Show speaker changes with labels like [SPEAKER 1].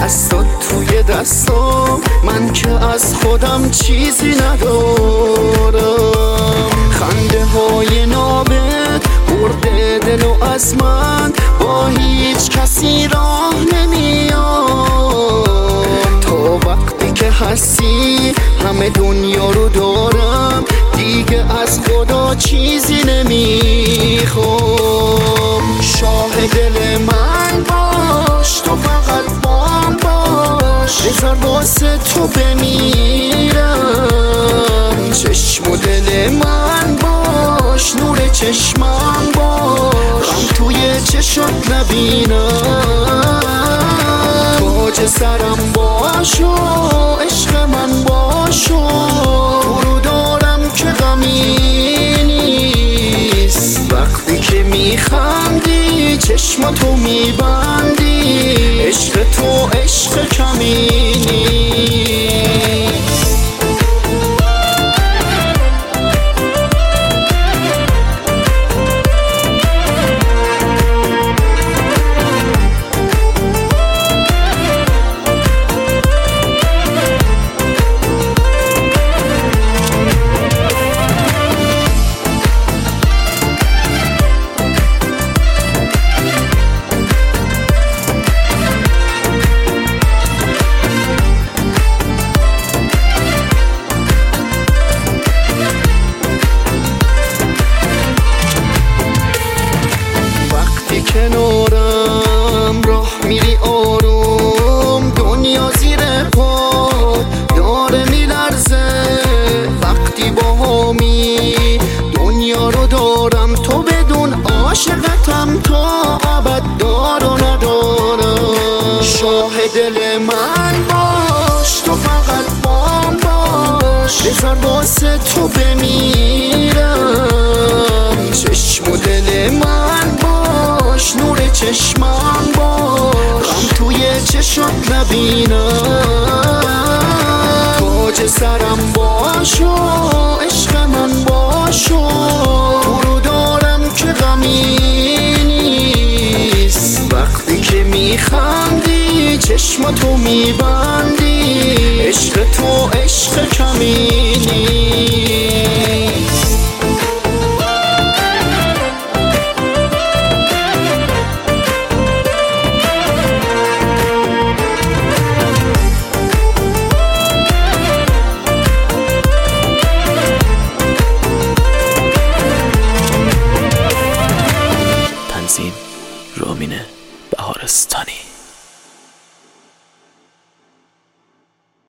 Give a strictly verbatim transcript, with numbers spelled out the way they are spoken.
[SPEAKER 1] دستات توی دستام، من که از خودم چیزی ندارم. خنده های نابت برده دل و از من، با هیچ کسی راه نمیام. تا وقتی که هستی همه دنیا رو دارم، دیگه از خدا چیزی نمیخوام. شاه دل من باش، تو فقط بام باش، بذار واسه تو بمیرم. چشم و دل من باش، نور چشمم باش، غم توی چشات نبینم. تاج سرم باش و عشق من باش و تو رو دارم که غمی نیست. وقتی که میخندی چشماتو میبندی، عشق تو عشق کمی نیست. کنارم راه میری آروم، دنیا زیر پا داره میلرزه. وقتی با همی دنیا رو دارم، تو بدون عاشقتم تا ابد دار و ندارم. شاه دل من باش، تو فقط بام باش، بذار واسه تو بمیرم. چشم و دل من باش، نور چشمم باش، غم توی چشات نبینم. تاج سرم باش و عشق من باش و تو رو دارم که غمی نیست. وقتی که میخندی چشماتو میبندی، عشق تو عشق کمی نیست.
[SPEAKER 2] رامین بهارستانی.